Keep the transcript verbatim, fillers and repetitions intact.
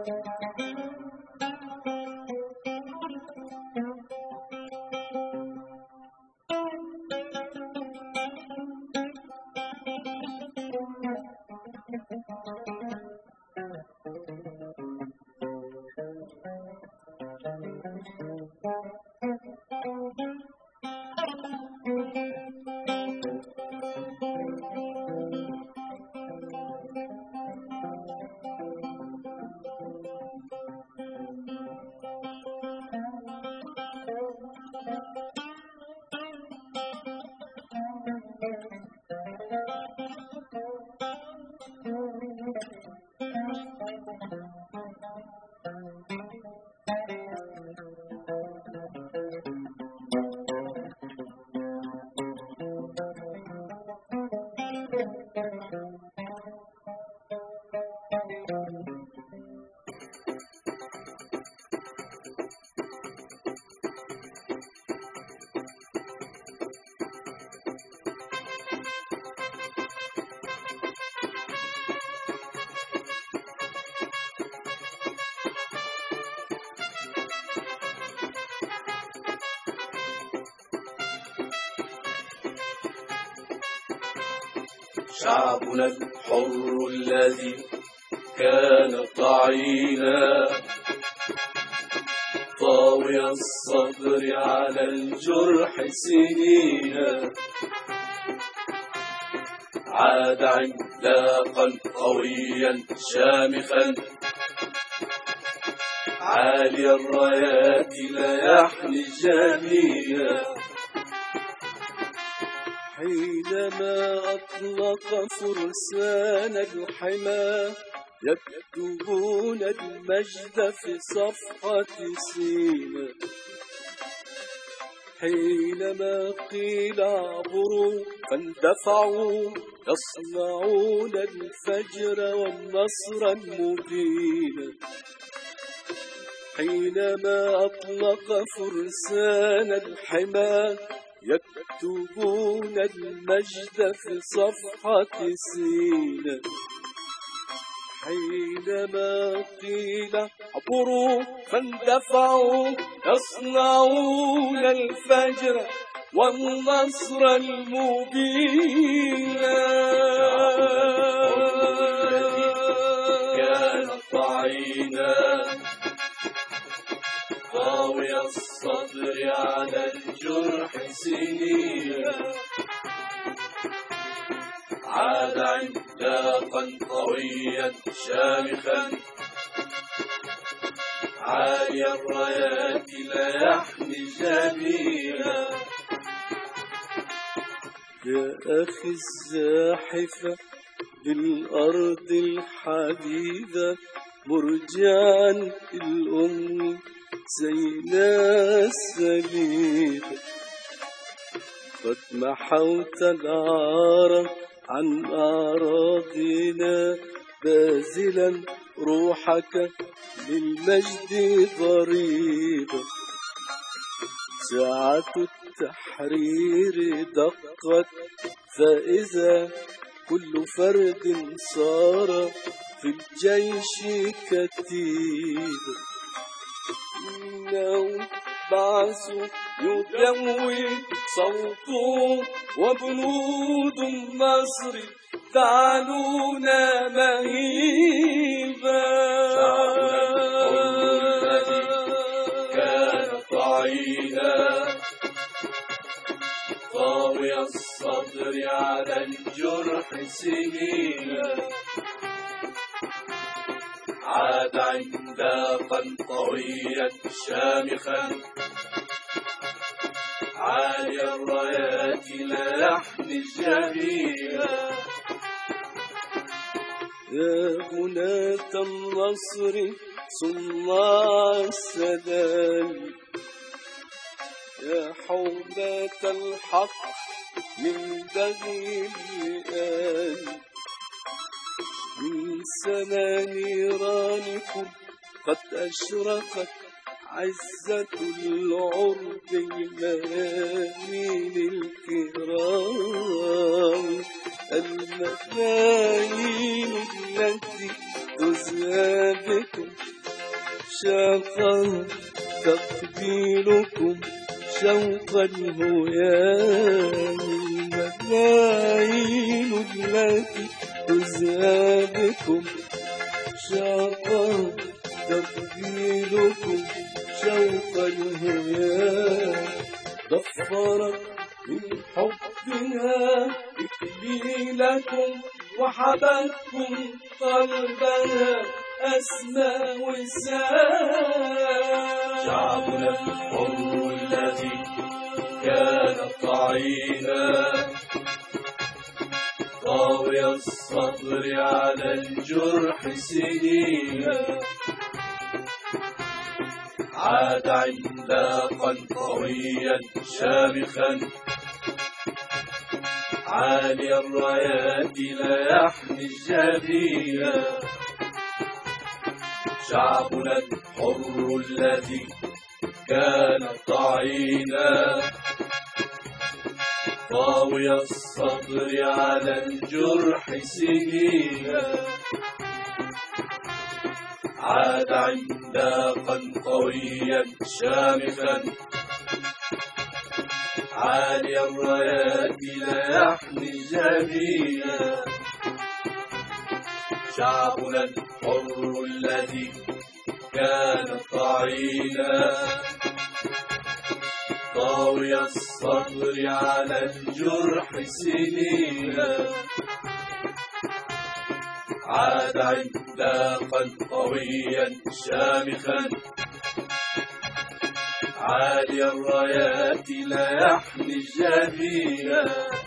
شعبنا الحر الذي كان طعينا طاوي الصبر على الجرح سنينا، عاد عملاقا قويا شامخا عالي الرايات لا يحني جميعا. حينما أطلق فرسان الحمى يكتبون المجد في صفحة سينا، حينما قيل عبروا فاندفعوا يصنعون الفجر والنصر المبين. حينما أطلق فرسان الحمى يكتبون المجد في صفحة سينا، حينما قيل عبروا فاندفعوا يصنعون الفجر والنصر المبين. كان طعينا طاوي الصبر على الجرح سنينا، عاد عملاقا قويا شامخا عالي الرايات لا يحمي جميعا. يا أخي الزاحفة بالأرض الحديدة مرجعا الأم سيناء السليبة، قد محوت العار عن أعراضنا باذلا روحك للمجد ضريبة. ساعة التحرير دقت فإذا كل فرد صار في الجيش كتيبة. إنه بعث يدوي صوته وبنود النصر تعلون مهيبا. كان طعينا طاوي الصبر على الجرح سنينا، عاد عملاقا قويا شامخا عالي الرايات لا يحمي جميعا. يا بناة النصر صناع السلام، يا حوماة الحق من بني الرئال، من سما نيرانكم قد أشرقت عزة العرب الميامين الكرام، الملايين التي تزهى بكم شاقا تقبيلكم شوق الهيام، المدايين التي تزهى بكم شاقا تقبيلكم شوق الهيام، ضفرت من حبها إكليلكم وحبتكم قلبها أسمى وسام. شعبنا الحر الذي كان طعينا طاوي الصبر على الجرح سنينا، عاد عملاقا قويا شامخا عالي الرايات لا يحمي الجبينا. شعبنا الحر الذي كان طعينا طاوي الصبر على الجرح سنينا، عاد عملاقا قويا شامخا عالي الرايات لا يحمي جبينا. شعبنا الحر الذي كان طعينا طاوي الصبر على الجرح سنينا، عاد عملاقا قويا شامخا عالي الرايات لا يحمي الجبينا.